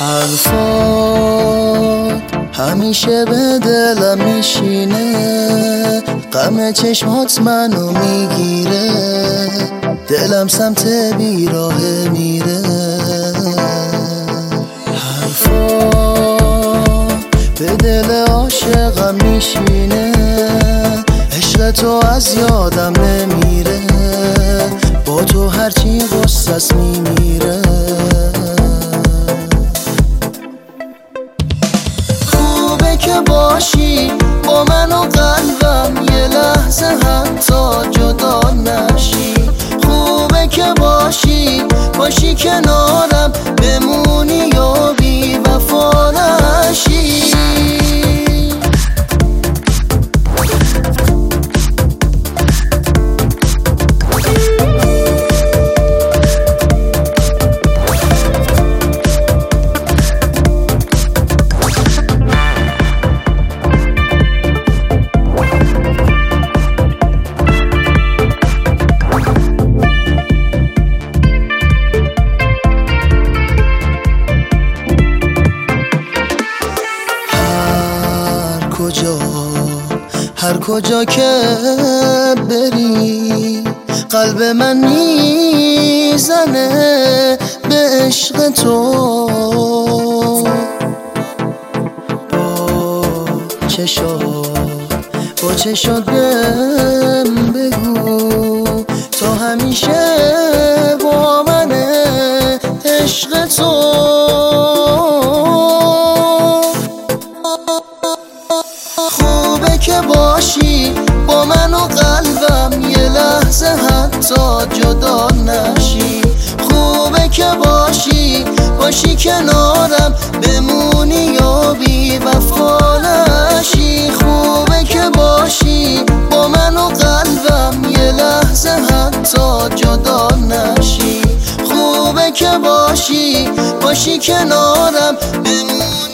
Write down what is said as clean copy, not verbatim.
حرفات همیشه به دلم میشینه، غم چشمات منو میگیره، دلم سمت بیراه میره. حرفات به دل عاشقم میشینه، عشق تو از یادم نمیره، با تو هرچی غصه‌ست میمیره. خوبه که باشی با من و قلبم، یه لحظه حتی جدا نشی. خوبه که باشی کنارم، بمونی یا بی وفا نشی. هر کجا که بری قلب من میزنه به عشق تو. با چشات بهم بگو تو همیشه با منه، عشق تو. خوبه که باشی با من و قلبم، یه لحظه حتی جدا نشی. خوبه که باشی کنارم، بمونی یا بی وفا نشی. خوبه که باشی با من و قلبم، یه لحظه حتی جدا نشی. خوبه که باشی کنارم، بمونی